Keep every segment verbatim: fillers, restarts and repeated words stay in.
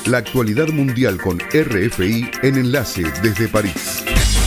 La actualidad mundial con R F I en Enlace desde París.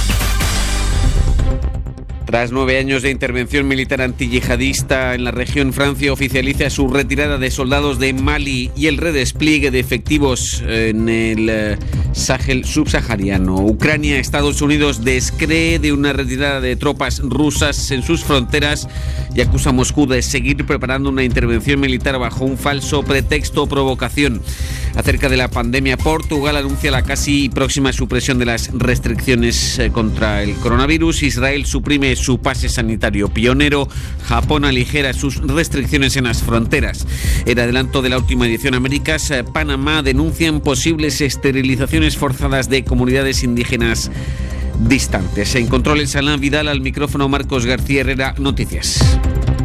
Tras nueve años de intervención militar antiyihadista en la región, Francia oficializa su retirada de soldados de Mali y el redespliegue de efectivos en el Sahel subsahariano. Ucrania, Estados Unidos descree de una retirada de tropas rusas en sus fronteras y acusa a Moscú de seguir preparando una intervención militar bajo un falso pretexto o provocación. Acerca de la pandemia, Portugal anuncia la casi próxima supresión de las restricciones contra el coronavirus. Israel suprime su pase sanitario pionero. Japón aligera sus restricciones en las fronteras. En adelanto de la última edición, Américas, Panamá denuncian posibles esterilizaciones forzadas de comunidades indígenas distantes. En controles, Alain Vidal, al micrófono Marcos García Herrera, Noticias.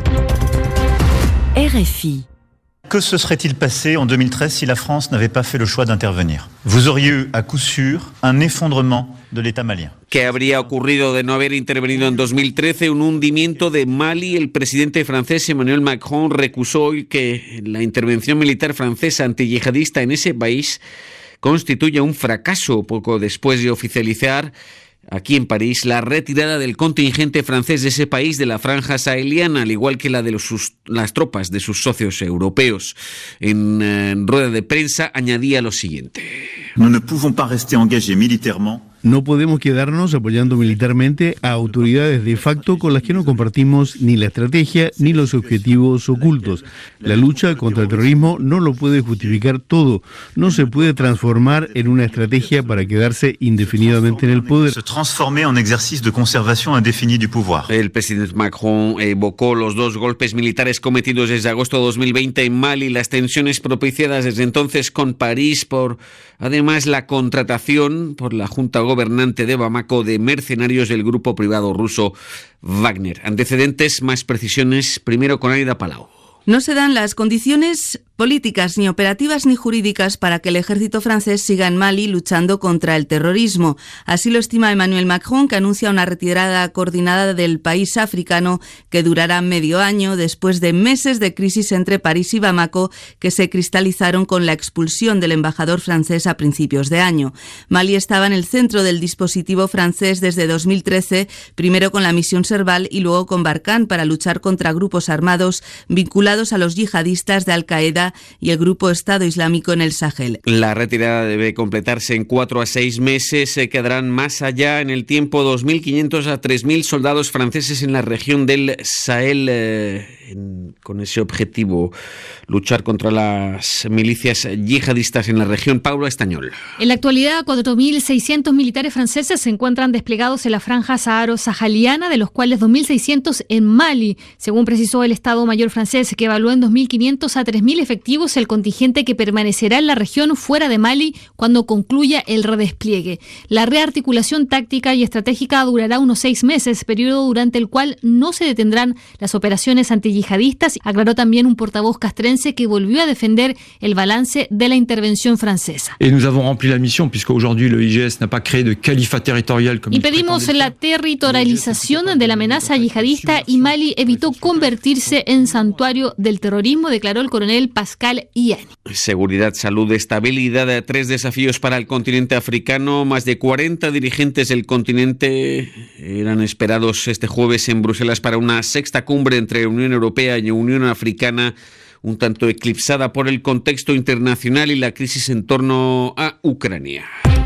R F I. Que se serait-il passé en deux mille treize si la France n'avait pas fait le choix d'intervenir? Vous auriez eu, à coup sûr, un effondrement de l'État malien. ¿Qué habría ocurrido de no haber intervenido en dos mil trece? Un hundimiento de Mali. El presidente francés Emmanuel Macron recusó hoy que la intervención militar francesa antiyihadista en ese país constituya un fracaso, poco después de oficializar aquí en París la retirada del contingente francés de ese país de la franja saheliana, al igual que la de los, sus, las tropas de sus socios europeos. En, en rueda de prensa añadía lo siguiente. Nous ne pouvons pas rester engagés militairement. No podemos quedarnos apoyando militarmente a autoridades de facto con las que no compartimos ni la estrategia ni los objetivos ocultos. La lucha contra el terrorismo no lo puede justificar todo. No se puede transformar en una estrategia para quedarse indefinidamente en el poder. Se transformer en ejercicio de conservación indéfinie du pouvoir. El presidente Macron evocó los dos golpes militares cometidos desde agosto de dos mil veinte en Mali, las tensiones propiciadas desde entonces con París por, además, la contratación por la Junta gobernante de Bamako de mercenarios del grupo privado ruso Wagner. Antecedentes, más precisiones, primero con Aida Palau. No se dan las condiciones políticas, ni operativas ni jurídicas para que el ejército francés siga en Mali luchando contra el terrorismo. Así lo estima Emmanuel Macron, que anuncia una retirada coordinada del país africano que durará medio año después de meses de crisis entre París y Bamako que se cristalizaron con la expulsión del embajador francés a principios de año. Mali estaba en el centro del dispositivo francés desde dos mil trece, primero con la misión Serval y luego con Barkhane para luchar contra grupos armados vinculados a los yihadistas de Al-Qaeda y el grupo Estado Islámico en el Sahel. La retirada debe completarse en cuatro a seis meses. Se quedarán más allá en el tiempo dos mil quinientos a tres mil soldados franceses en la región del Sahel eh, en, con ese objetivo, luchar contra las milicias yihadistas en la región. Paula Estañol. En la actualidad, cuatro mil seiscientos militares franceses se encuentran desplegados en la franja saharo-sahariana, de los cuales dos mil seiscientos en Mali, según precisó el Estado Mayor francés, que evaluó en dos mil quinientos a tres mil efectivos el contingente que permanecerá en la región fuera de Mali cuando concluya el redespliegue. La rearticulación táctica y estratégica durará unos seis meses, periodo durante el cual no se detendrán las operaciones antiyihadistas, aclaró también un portavoz castrense que volvió a defender el balance de la intervención francesa. Et nous avons rempli la mission puisque aujourd'hui le I G S n'a pas créé de califat territorial comme Impedimos la territorialización de la amenaza yihadista y Mali evitó convertirse en santuario del terrorismo, declaró el coronel Pascal Iani. Seguridad, salud, estabilidad, tres desafíos para el continente africano. Más de cuarenta dirigentes del continente eran esperados este jueves en Bruselas para una sexta cumbre entre Unión Europea y Unión Africana, un tanto eclipsada por el contexto internacional y la crisis en torno a Ucrania.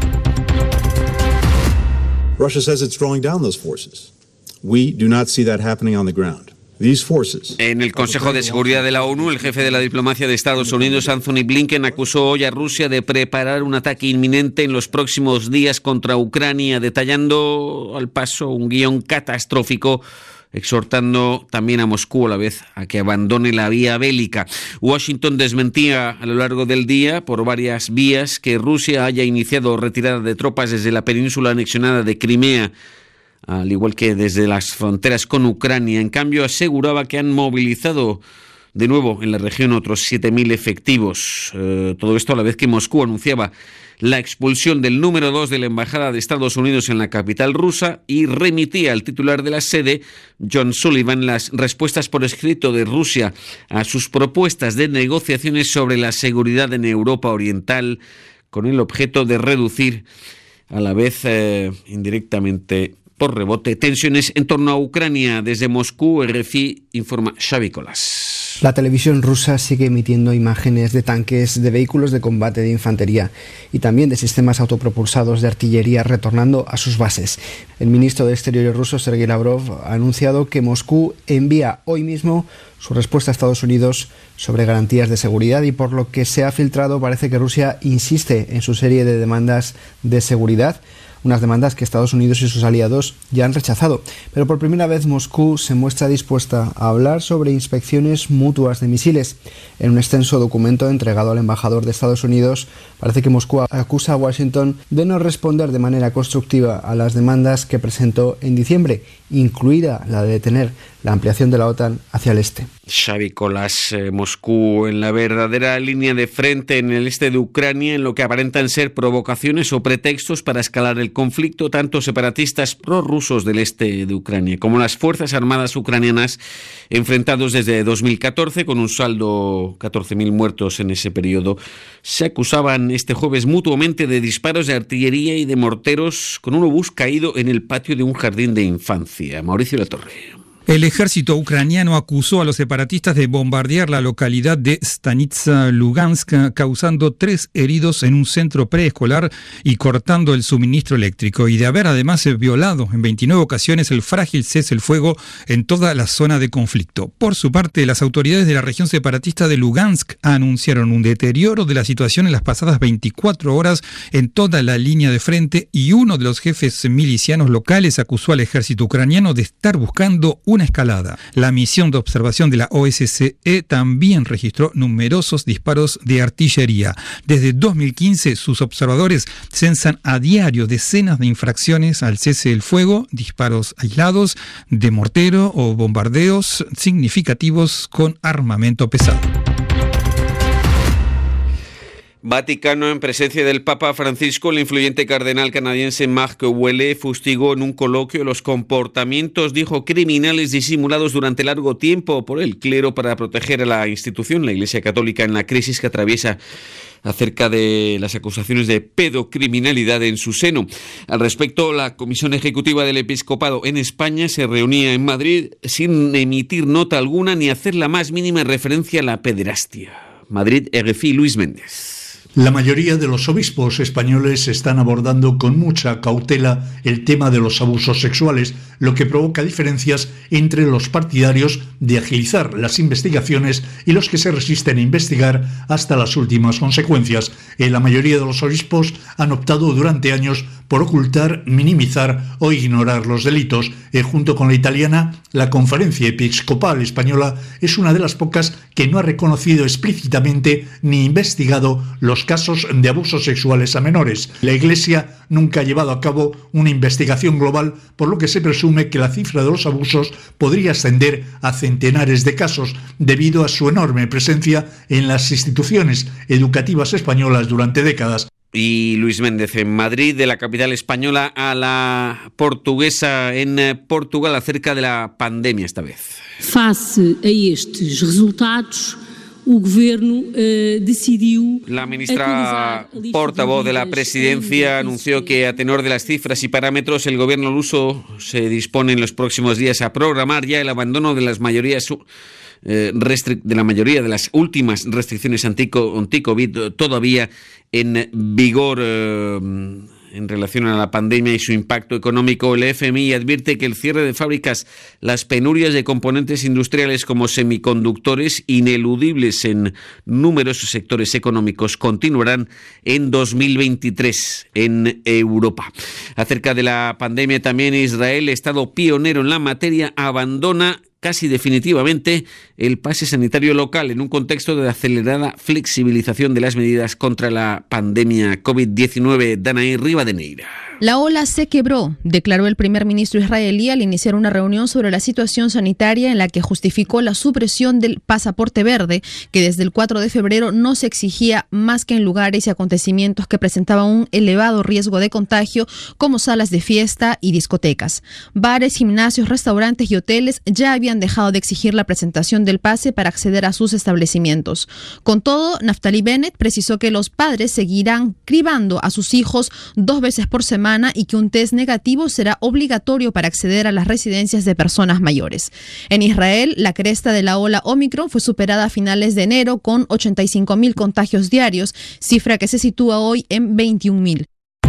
Russia says it's drawing down those forces. We do not see that happening on the ground. En el Consejo de Seguridad de la ONU, el jefe de la diplomacia de Estados Unidos, Anthony Blinken, acusó hoy a Rusia de preparar un ataque inminente en los próximos días contra Ucrania, detallando al paso un guión catastrófico, exhortando también a Moscú a la vez a que abandone la vía bélica. Washington desmentía a lo largo del día por varias vías que Rusia haya iniciado retirada de tropas desde la península anexionada de Crimea, al igual que desde las fronteras con Ucrania. En cambio, aseguraba que han movilizado de nuevo en la región otros siete mil efectivos. Eh, todo esto a la vez que Moscú anunciaba la expulsión del número dos de la Embajada de Estados Unidos en la capital rusa y remitía al titular de la sede, John Sullivan, las respuestas por escrito de Rusia a sus propuestas de negociaciones sobre la seguridad en Europa Oriental, con el objeto de reducir a la vez eh, indirectamente por rebote tensiones en torno a Ucrania. Desde Moscú, R F I informa Xavi Colas. La televisión rusa sigue emitiendo imágenes de tanques, de vehículos de combate de infantería y también de sistemas autopropulsados de artillería retornando a sus bases. El ministro de Exteriores ruso, Sergei Lavrov, ha anunciado que Moscú envía hoy mismo su respuesta a Estados Unidos sobre garantías de seguridad, y por lo que se ha filtrado parece que Rusia insiste en su serie de demandas de seguridad, unas demandas que Estados Unidos y sus aliados ya han rechazado. Pero por primera vez Moscú se muestra dispuesta a hablar sobre inspecciones mutuas de misiles. En un extenso documento entregado al embajador de Estados Unidos, parece que Moscú acusa a Washington de no responder de manera constructiva a las demandas que presentó en diciembre, incluida la de detener la ampliación de la OTAN hacia el este. Xavi Colas, eh, Moscú en la verdadera línea de frente en el este de Ucrania, en lo que aparentan ser provocaciones o pretextos para escalar el conflicto. Tanto separatistas prorrusos del este de Ucrania como las Fuerzas Armadas ucranianas, enfrentados desde dos mil catorce con un saldo catorce mil muertos en ese periodo, se acusaban este jueves mutuamente de disparos de artillería y de morteros, con un obús caído en el patio de un jardín de infancia. Mauricio Latorre. El ejército ucraniano acusó a los separatistas de bombardear la localidad de Stanitsa Lugansk, causando tres heridos en un centro preescolar y cortando el suministro eléctrico, y de haber además violado en veintinueve ocasiones el frágil cese el fuego en toda la zona de conflicto. Por su parte, las autoridades de la región separatista de Lugansk anunciaron un deterioro de la situación en las pasadas veinticuatro horas en toda la línea de frente, y uno de los jefes milicianos locales acusó al ejército ucraniano de estar buscando un una escalada. La misión de observación de la O S C E también registró numerosos disparos de artillería. Desde dos mil quince, sus observadores censan a diario decenas de infracciones al cese del fuego, disparos aislados de mortero o bombardeos significativos con armamento pesado. Vaticano, en presencia del Papa Francisco, el influyente cardenal canadiense Marc Ouellet fustigó en un coloquio los comportamientos, dijo, criminales disimulados durante largo tiempo por el clero para proteger a la institución, la Iglesia Católica, en la crisis que atraviesa acerca de las acusaciones de pedocriminalidad en su seno. Al respecto, la Comisión Ejecutiva del Episcopado en España se reunía en Madrid sin emitir nota alguna ni hacer la más mínima referencia a la pederastia. Madrid, R F I, Luis Méndez. La mayoría de los obispos españoles están abordando con mucha cautela el tema de los abusos sexuales, lo que provoca diferencias entre los partidarios de agilizar las investigaciones y los que se resisten a investigar hasta las últimas consecuencias. En la mayoría de los obispos han optado durante años por ocultar, minimizar o ignorar los delitos. Eh, junto con la italiana, la Conferencia Episcopal Española es una de las pocas que no ha reconocido explícitamente ni investigado los casos de abusos sexuales a menores. La Iglesia nunca ha llevado a cabo una investigación global, por lo que se presume que la cifra de los abusos podría ascender a centenares de casos, debido a su enorme presencia en las instituciones educativas españolas durante décadas. Y Luis Méndez, en Madrid, de la capital española a la portuguesa en Portugal, acerca de la pandemia esta vez. Face a estes resultados, o Governo eh, decidiu... La ministra portavoz de la presidencia anunció que, a tenor de las cifras y parámetros, el gobierno luso se dispone en los próximos días a programar ya el abandono de las mayorías eh, restric- de la mayoría de las últimas restricciones anti-COVID todavía en vigor. Eh, En relación a la pandemia y su impacto económico, el F M I advierte que el cierre de fábricas, las penurias de componentes industriales como semiconductores, ineludibles en numerosos sectores económicos, continuarán en dos mil veintitrés en Europa. Acerca de la pandemia también, Israel, Estado pionero en la materia, abandona casi definitivamente el pase sanitario local en un contexto de acelerada flexibilización de las medidas contra la pandemia COVID diecinueve. Danaí Rivadeneira. La ola se quebró, declaró el primer ministro israelí al iniciar una reunión sobre la situación sanitaria, en la que justificó la supresión del pasaporte verde, que desde el cuatro de febrero no se exigía más que en lugares y acontecimientos que presentaban un elevado riesgo de contagio, como salas de fiesta y discotecas. Bares, gimnasios, restaurantes y hoteles ya habían habían dejado de exigir la presentación del pase para acceder a sus establecimientos. Con todo, Naftali Bennett precisó que los padres seguirán cribando a sus hijos dos veces por semana y que un test negativo será obligatorio para acceder a las residencias de personas mayores. En Israel, la cresta de la ola Omicron fue superada a finales de enero con ochenta y cinco mil contagios diarios, cifra que se sitúa hoy en veintiún mil.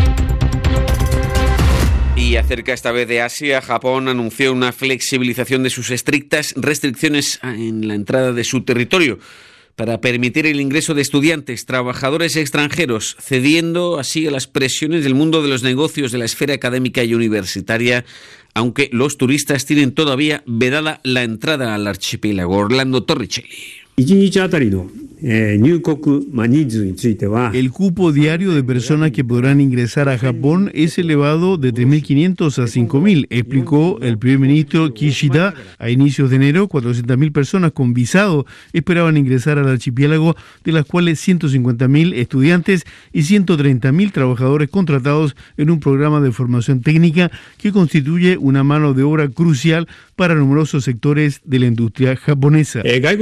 Y acerca esta vez de Asia, Japón anunció una flexibilización de sus estrictas restricciones en la entrada de su territorio para permitir el ingreso de estudiantes, trabajadores extranjeros, cediendo así a las presiones del mundo de los negocios, de la esfera académica y universitaria, aunque los turistas tienen todavía vedada la entrada al archipiélago. Orlando Torricelli. El cupo diario de personas que podrán ingresar a Japón es elevado de tres mil quinientos a cinco mil, explicó el primer ministro Kishida. A inicios de enero, cuatrocientas mil personas con visado esperaban ingresar al archipiélago, de las cuales ciento cincuenta mil estudiantes y ciento treinta mil trabajadores contratados en un programa de formación técnica que constituye una mano de obra crucial para numerosos sectores de la industria japonesa.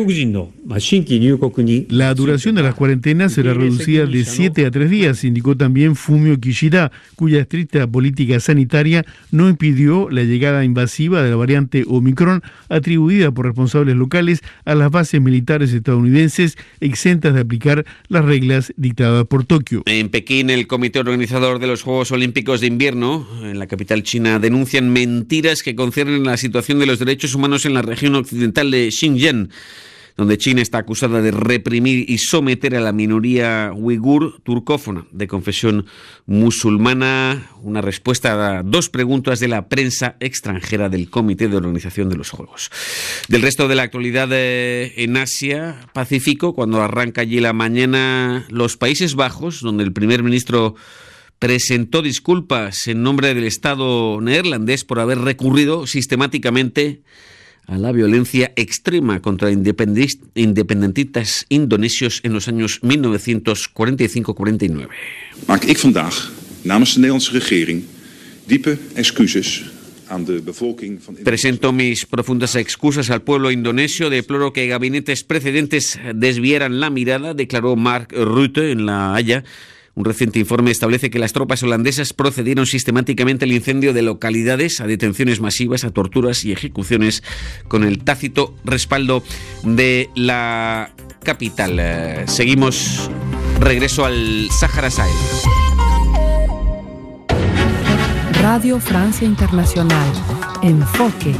La duración de las cuarentenas será reducida de siete a tres días, indicó también Fumio Kishida, cuya estricta política sanitaria no impidió la llegada invasiva de la variante Omicron, atribuida por responsables locales a las bases militares estadounidenses exentas de aplicar las reglas dictadas por Tokio. En Pekín, el comité organizador de los Juegos Olímpicos de Invierno, en la capital china, denuncian mentiras que conciernen la situación de los derechos humanos en la región occidental de Xinjiang, donde China está acusada de reprimir y someter a la minoría uigur turcófona de confesión musulmana. Una respuesta a dos preguntas de la prensa extranjera del Comité de Organización de los Juegos. Del resto de la actualidad eh, en Asia Pacífico, cuando arranca allí la mañana, los Países Bajos, donde el primer ministro presentó disculpas en nombre del Estado neerlandés por haber recurrido sistemáticamente a la violencia extrema contra independentistas indonesios en los años mil novecientos cuarenta y cinco cuarenta y nueve. Maak ik vandaag namens de Nederlandse regering diepe excuses aan de bevolking van Indonesië. Presento mis profundas excusas al pueblo indonesio. Deploro que gabinetes precedentes desviaran la mirada, declaró Mark Rutte en La Haya. Un reciente informe establece que las tropas holandesas procedieron sistemáticamente al incendio de localidades, a detenciones masivas, a torturas y ejecuciones, con el tácito respaldo de la capital. Eh, seguimos, regreso al Sahara Sahel. Radio Francia Internacional. Enfoque.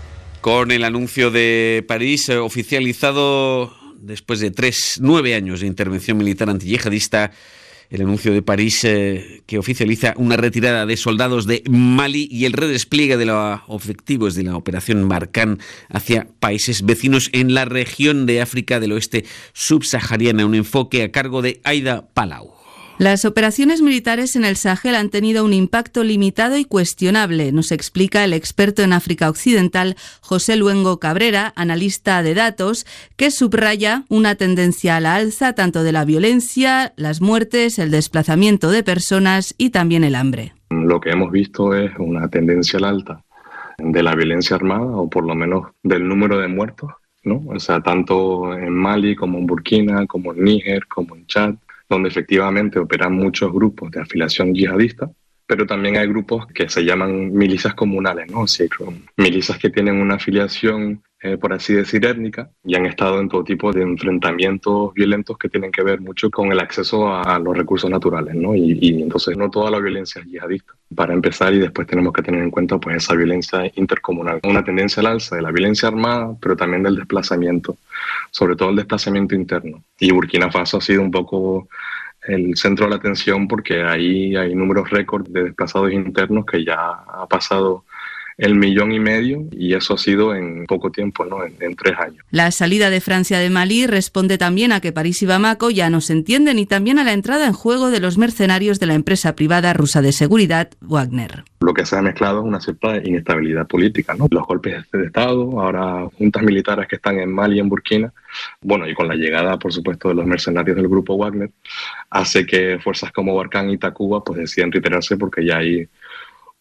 Con el anuncio de París eh, oficializado después de tres, nueve años de intervención militar antiyihadista, el anuncio de París eh, que oficializa una retirada de soldados de Mali y el redespliegue de los objetivos de la operación Barkhane hacia países vecinos en la región de África del Oeste subsahariana. Un enfoque a cargo de Aida Palau. Las operaciones militares en el Sahel han tenido un impacto limitado y cuestionable, nos explica el experto en África Occidental José Luengo Cabrera, analista de datos, que subraya una tendencia a la alza tanto de la violencia, las muertes, el desplazamiento de personas y también el hambre. Lo que hemos visto es una tendencia al alta de la violencia armada, o por lo menos del número de muertos, ¿no? O sea, tanto en Mali como en Burkina, como en Níger, como en Chad, donde efectivamente operan muchos grupos de afiliación yihadista, pero también hay grupos que se llaman milicias comunales, ¿no? O sea, milicias que tienen una afiliación, eh, por así decir, étnica, y han estado en todo tipo de enfrentamientos violentos que tienen que ver mucho con el acceso a, a los recursos naturales, ¿no? Y, y entonces no toda la violencia es yihadista, para empezar, y después tenemos que tener en cuenta pues esa violencia intercomunal. Una tendencia al alza de la violencia armada, pero también del desplazamiento, sobre todo el desplazamiento interno. Y Burkina Faso ha sido un poco el centro de la atención porque ahí hay números récord de desplazados internos que ya ha pasado el millón y medio, y eso ha sido en poco tiempo, ¿no? En, en tres años. La salida de Francia de Malí responde también a que París y Bamako ya no se entienden, y también a la entrada en juego de los mercenarios de la empresa privada rusa de seguridad Wagner. Lo que se ha mezclado es una cierta inestabilidad política, ¿no? Los golpes de Estado, ahora juntas militares que están en Mali y en Burkina, bueno, y con la llegada, por supuesto, de los mercenarios del grupo Wagner, hace que fuerzas como Barkhane y Takuba pues decidan retirarse porque ya hay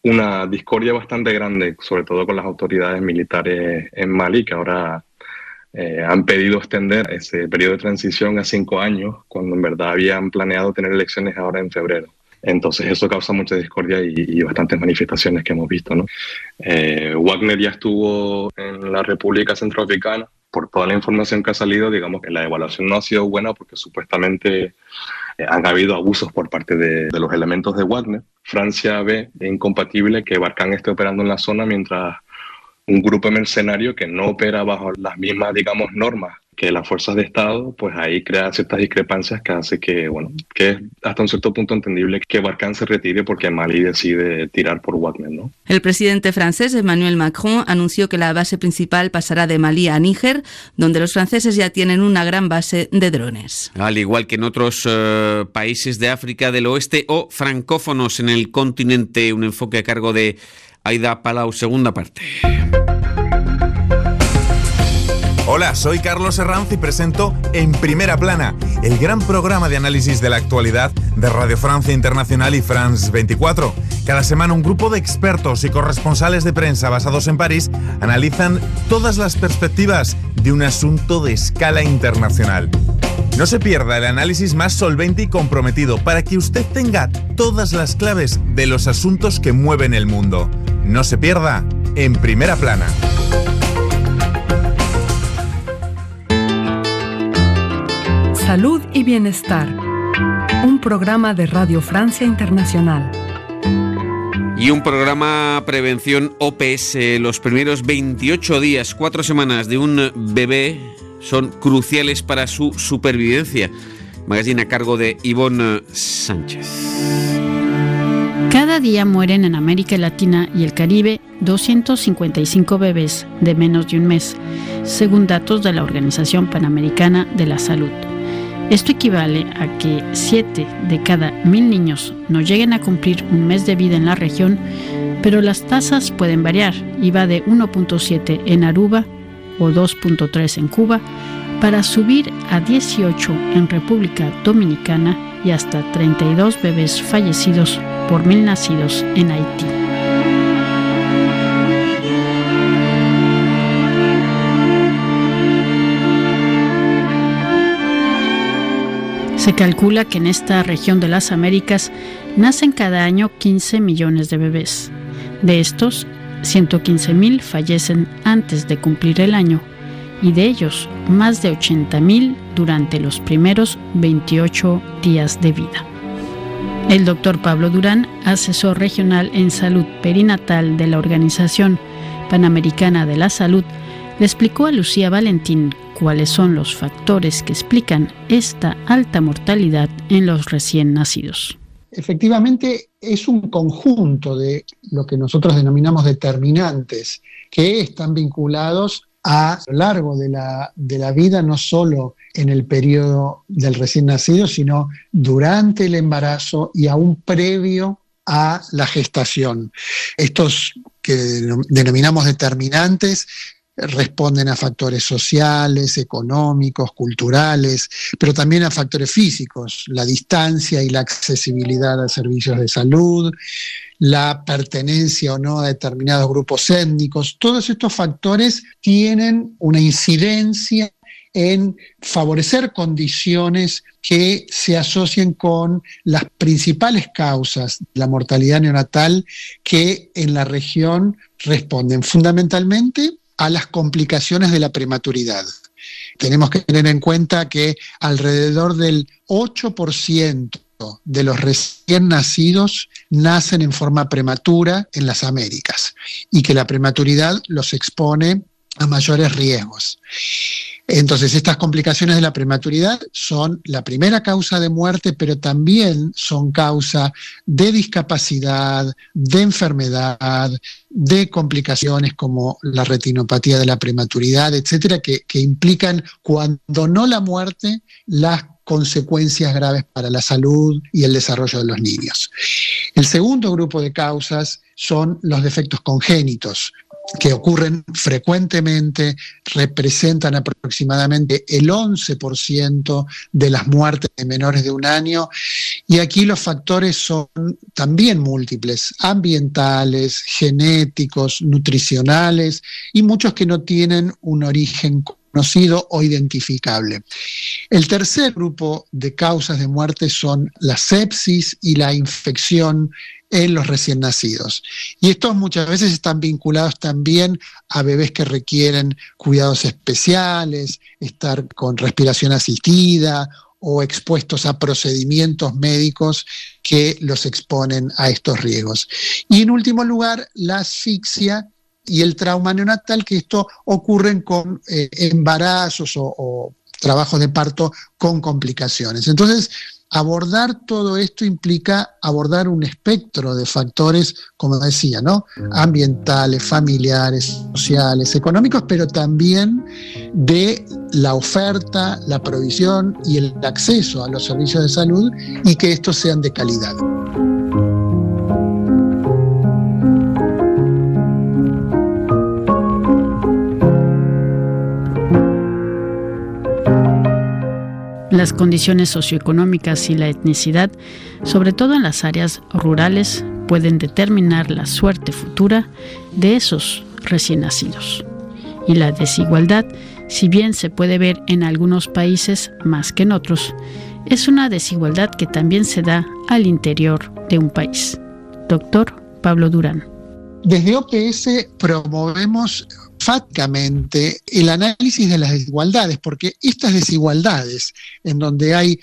una discordia bastante grande, sobre todo con las autoridades militares en Mali, que ahora eh, han pedido extender ese periodo de transición a cinco años, cuando en verdad habían planeado tener elecciones ahora en febrero. Entonces eso causa mucha discordia y, y bastantes manifestaciones que hemos visto, ¿no? Eh, Wagner ya estuvo en la República Centroafricana. Por toda la información que ha salido, digamos que la evaluación no ha sido buena porque supuestamente eh, han habido abusos por parte de, de los elementos de Wagner. Francia ve incompatible que Barkhane esté operando en la zona mientras un grupo mercenario que no opera bajo las mismas, digamos, normas que las fuerzas de Estado, pues ahí crea ciertas discrepancias que hace que, bueno, que es hasta un cierto punto entendible que Barkhane se retire porque Mali decide tirar por Wagner, ¿no? El presidente francés Emmanuel Macron anunció que la base principal pasará de Malí a Níger, donde los franceses ya tienen una gran base de drones. Al igual que en otros uh, países de África del Oeste o francófonos en el continente, un enfoque a cargo de Aida Palau, segunda parte. Hola, soy Carlos Herranz y presento En Primera Plana, el gran programa de análisis de la actualidad de Radio Francia Internacional y France veinticuatro. Cada semana un grupo de expertos y corresponsales de prensa basados en París analizan todas las perspectivas de un asunto de escala internacional. No se pierda el análisis más solvente y comprometido para que usted tenga todas las claves de los asuntos que mueven el mundo. No se pierda En Primera Plana. Salud y Bienestar, un programa de Radio Francia Internacional. Y un programa Prevención O P S. Los primeros veintiocho días, cuatro semanas de un bebé son cruciales para su supervivencia. Magazine a cargo de Ivonne Sánchez. Cada día mueren en América Latina y el Caribe doscientos cincuenta y cinco bebés de menos de un mes, según datos de la Organización Panamericana de la Salud. Esto equivale a que siete de cada mil niños no lleguen a cumplir un mes de vida en la región, pero las tasas pueden variar y va de uno punto siete en Aruba o dos punto tres en Cuba para subir a dieciocho en República Dominicana y hasta treinta y dos bebés fallecidos por mil nacidos en Haití. Se calcula que en esta región de las Américas nacen cada año quince millones de bebés. De estos, ciento quince mil fallecen antes de cumplir el año y de ellos, más de ochenta mil durante los primeros veintiocho días de vida. El doctor Pablo Durán, asesor regional en salud perinatal de la Organización Panamericana de la Salud, le explicó a Lucía Valentín cuáles son los factores que explican esta alta mortalidad en los recién nacidos. Efectivamente, es un conjunto de lo que nosotros denominamos determinantes que están vinculados a lo largo de la, de la vida, no solo en el periodo del recién nacido, sino durante el embarazo y aún previo a la gestación. Estos que denominamos determinantes responden a factores sociales, económicos, culturales, pero también a factores físicos, la distancia y la accesibilidad a servicios de salud, la pertenencia o no a determinados grupos étnicos. Todos estos factores tienen una incidencia en favorecer condiciones que se asocien con las principales causas de la mortalidad neonatal que en la región responden fundamentalmente a las complicaciones de la prematuridad. Tenemos que tener en cuenta que alrededor del ocho por ciento de los recién nacidos nacen en forma prematura en las Américas y que la prematuridad los expone a mayores riesgos. Entonces, estas complicaciones de la prematuridad son la primera causa de muerte, pero también son causa de discapacidad, de enfermedad, de complicaciones como la retinopatía de la prematuridad, etcétera, que, que implican, cuando no la muerte, las consecuencias graves para la salud y el desarrollo de los niños. El segundo grupo de causas son los defectos congénitos, que ocurren frecuentemente, representan aproximadamente el once por ciento de las muertes de menores de un año Y aquí los factores son también múltiples, ambientales, genéticos, nutricionales y muchos que no tienen un origen conocido o identificable. El tercer grupo de causas de muerte son la sepsis y la infección en los recién nacidos. Y estos muchas veces están vinculados también a bebés que requieren cuidados especiales, estar con respiración asistida o expuestos a procedimientos médicos que los exponen a estos riesgos. Y en último lugar, la asfixia y el trauma neonatal, que esto ocurren con eh, embarazos o, o trabajos de parto con complicaciones. Entonces, abordar todo esto implica abordar un espectro de factores, como decía, ¿no? Ambientales, familiares, sociales, económicos, pero también de la oferta, la provisión y el acceso a los servicios de salud y que estos sean de calidad. Las condiciones socioeconómicas y la etnicidad, sobre todo en las áreas rurales, pueden determinar la suerte futura de esos recién nacidos. Y la desigualdad, si bien se puede ver en algunos países más que en otros, es una desigualdad que también se da al interior de un país. Doctor Pablo Durán. Desde O P S promovemos enfáticamente el análisis de las desigualdades, porque estas desigualdades en donde hay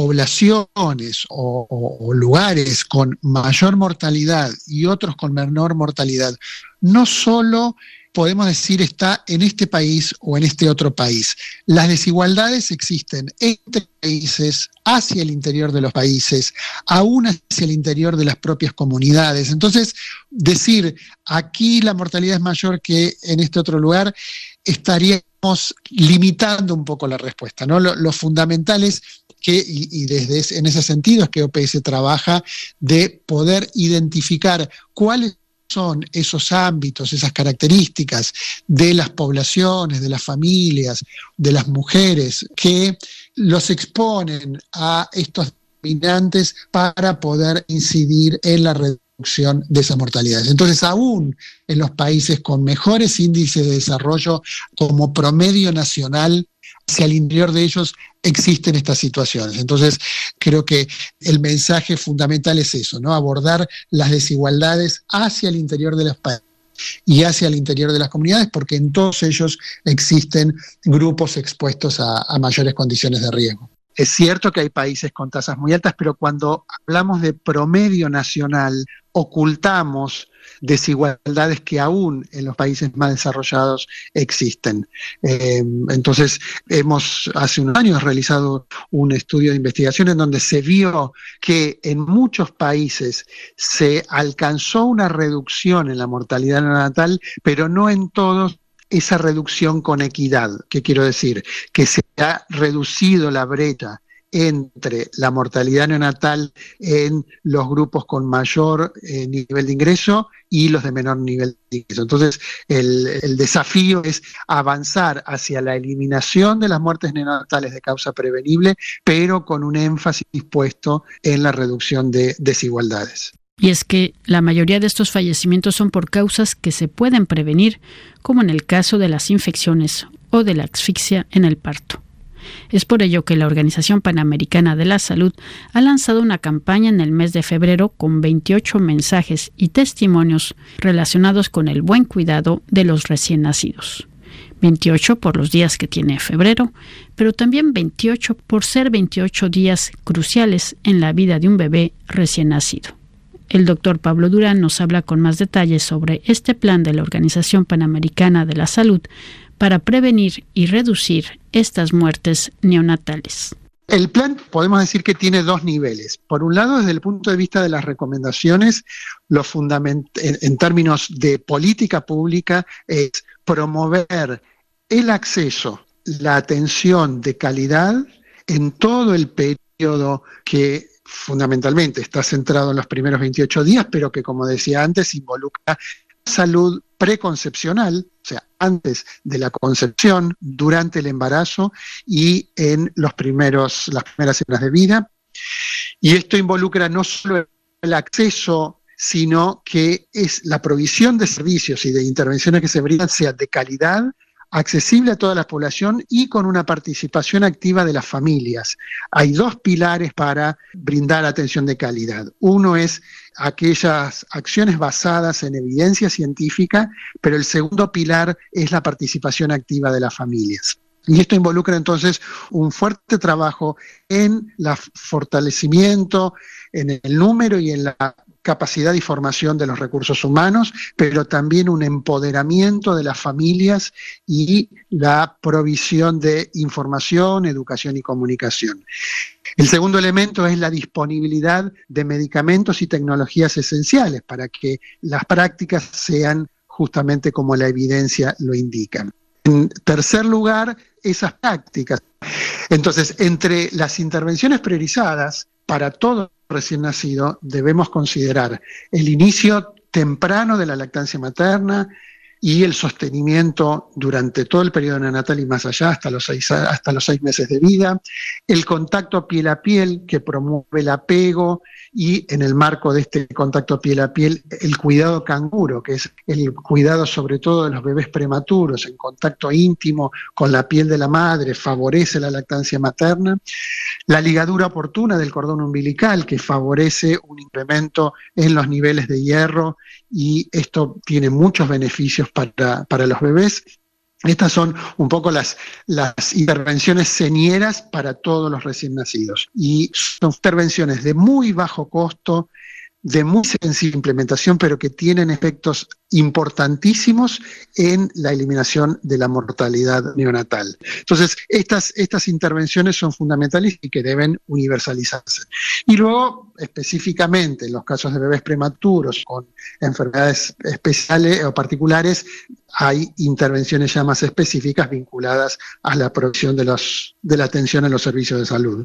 poblaciones o, o, o lugares con mayor mortalidad y otros con menor mortalidad, no solo podemos decir está en este país o en este otro país. Las desigualdades existen entre países, hacia el interior de los países, aún hacia el interior de las propias comunidades. Entonces, decir aquí la mortalidad es mayor que en este otro lugar, estaríamos limitando un poco la respuesta, ¿no? Lo, lo fundamental es que, y, y desde ese, en ese sentido es que O P S trabaja de poder identificar cuáles son esos ámbitos, esas características de las poblaciones, de las familias, de las mujeres, que los exponen a estos determinantes para poder incidir en la reducción de esas mortalidades. Entonces, aún en los países con mejores índices de desarrollo como promedio nacional, hacia el interior de ellos existen estas situaciones. Entonces, creo que el mensaje fundamental es eso, ¿no? Abordar las desigualdades hacia el interior de los países y hacia el interior de las comunidades, porque en todos ellos existen grupos expuestos a, a mayores condiciones de riesgo. Es cierto que hay países con tasas muy altas, pero cuando hablamos de promedio nacional, ocultamos desigualdades que aún en los países más desarrollados existen. Eh, entonces, hemos hace unos años realizado un estudio de investigación en donde se vio que en muchos países se alcanzó una reducción en la mortalidad neonatal, pero no en todos esa reducción con equidad. ¿Qué quiero decir? Que se ha reducido la brecha entre la mortalidad neonatal en los grupos con mayor eh, nivel de ingreso y los de menor nivel de ingreso. Entonces, el, el desafío es avanzar hacia la eliminación de las muertes neonatales de causa prevenible, pero con un énfasis puesto en la reducción de desigualdades. Y es que la mayoría de estos fallecimientos son por causas que se pueden prevenir, como en el caso de las infecciones o de la asfixia en el parto. Es por ello que la Organización Panamericana de la Salud ha lanzado una campaña en el mes de febrero con veintiocho mensajes y testimonios relacionados con el buen cuidado de los recién nacidos. veintiocho por los días que tiene febrero, pero también veintiocho por ser veintiocho días cruciales en la vida de un bebé recién nacido. El doctor Pablo Durán nos habla con más detalles sobre este plan de la Organización Panamericana de la Salud para prevenir y reducir estas muertes neonatales. El plan podemos decir que tiene dos niveles. Por un lado, desde el punto de vista de las recomendaciones, lo fundament- en, en términos de política pública es promover el acceso, la atención de calidad en todo el periodo que fundamentalmente está centrado en los primeros veintiocho días, pero que, como decía antes, involucra salud preconcepcional, o sea, antes de la concepción, durante el embarazo y en los primeros, las primeras semanas de vida. Y esto involucra no solo el acceso, sino que es la provisión de servicios y de intervenciones que se brindan sea de calidad, accesible a toda la población y con una participación activa de las familias. Hay dos pilares para brindar atención de calidad. Uno es aquellas acciones basadas en evidencia científica, pero el segundo pilar es la participación activa de las familias. Y esto involucra entonces un fuerte trabajo en el fortalecimiento, en el número y en la capacidad y formación de los recursos humanos, pero también un empoderamiento de las familias y la provisión de información, educación y comunicación. El segundo elemento es la disponibilidad de medicamentos y tecnologías esenciales para que las prácticas sean justamente como la evidencia lo indica. En tercer lugar, esas prácticas. Entonces, entre las intervenciones priorizadas para todo recién nacido, debemos considerar el inicio temprano de la lactancia materna y el sostenimiento durante todo el periodo neonatal y más allá, hasta los seis, hasta los seis meses de vida, el contacto piel a piel que promueve el apego y en el marco de este contacto piel a piel, el cuidado canguro, que es el cuidado sobre todo de los bebés prematuros, en contacto íntimo con la piel de la madre, favorece la lactancia materna, la ligadura oportuna del cordón umbilical, que favorece un incremento en los niveles de hierro y esto tiene muchos beneficios para, para los bebés. Estas son un poco las, las intervenciones señeras para todos los recién nacidos. Y son intervenciones de muy bajo costo, de muy sencilla implementación, pero que tienen efectos importantísimos en la eliminación de la mortalidad neonatal. Entonces, estas, estas intervenciones son fundamentales y que deben universalizarse. Y luego, específicamente, en los casos de bebés prematuros con enfermedades especiales o particulares, hay intervenciones ya más específicas vinculadas a la provisión de, los, de la atención en los servicios de salud.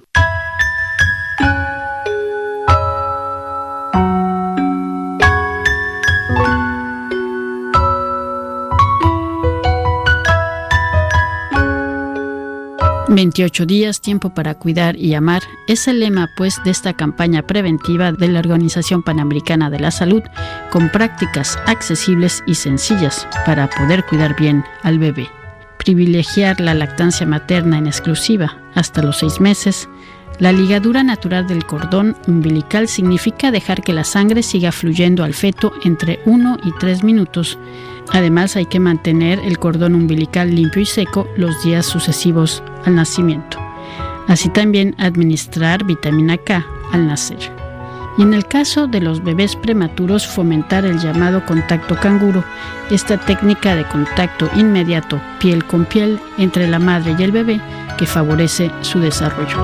veintiocho días, tiempo para cuidar y amar, es el lema pues de esta campaña preventiva de la Organización Panamericana de la Salud, con prácticas accesibles y sencillas para poder cuidar bien al bebé. Privilegiar la lactancia materna en exclusiva hasta los seis meses. La ligadura natural del cordón umbilical significa dejar que la sangre siga fluyendo al feto entre uno y tres minutos. Además, hay que mantener el cordón umbilical limpio y seco los días sucesivos al nacimiento. Así también administrar vitamina K al nacer. Y en el caso de los bebés prematuros, fomentar el llamado contacto canguro, esta técnica de contacto inmediato piel con piel entre la madre y el bebé que favorece su desarrollo.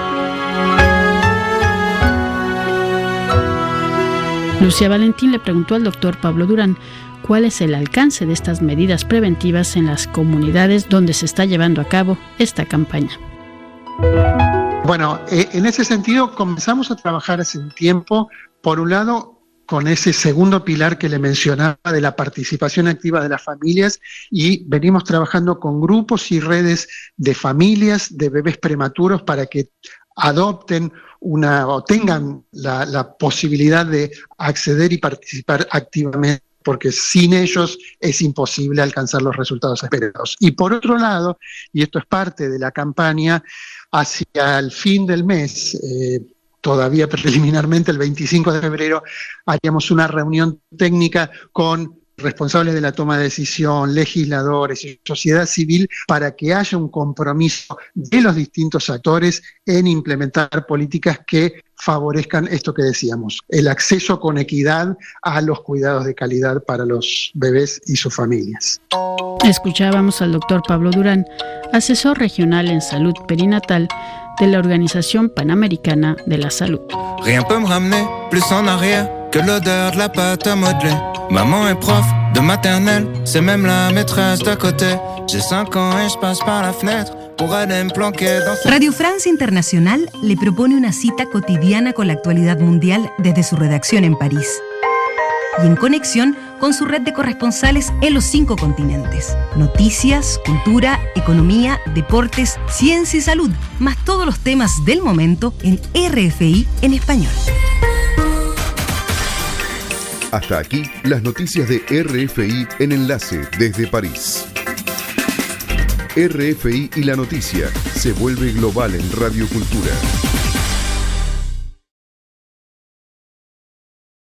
Lucía Valentín le preguntó al doctor Pablo Durán cuál es el alcance de estas medidas preventivas en las comunidades donde se está llevando a cabo esta campaña. Bueno, eh, en ese sentido comenzamos a trabajar hace un tiempo, por un lado, con ese segundo pilar que le mencionaba de la participación activa de las familias y venimos trabajando con grupos y redes de familias de bebés prematuros para que adopten una o tengan la, la posibilidad de acceder y participar activamente, porque sin ellos es imposible alcanzar los resultados esperados. Y por otro lado, y esto es parte de la campaña, hacia el fin del mes, eh, todavía preliminarmente el veinticinco de febrero, haríamos una reunión técnica con responsables de la toma de decisión, legisladores y sociedad civil para que haya un compromiso de los distintos actores en implementar políticas que favorezcan esto que decíamos, el acceso con equidad a los cuidados de calidad para los bebés y sus familias. Escuchábamos al doctor Pablo Durán, asesor regional en salud perinatal de la Organización Panamericana de la Salud. Rien peut me ramener plus en arrière que l'odeur de la pâte à modeler. Maman est prof de maternelle, c'est même la maîtresse d'à côté. J'ai cinq ans et je passe par la fenêtre pour aller me planquer dans sa... Radio Francia Internacional le propone una cita cotidiana con la actualidad mundial desde su redacción en París y en conexión con su red de corresponsales en los cinco continentes. Noticias, cultura, economía, deportes, ciencia y salud, más todos los temas del momento en R F I en español. Hasta aquí las noticias de R F I en Enlace desde París. R F I y la noticia se vuelve global en Radio Cultura.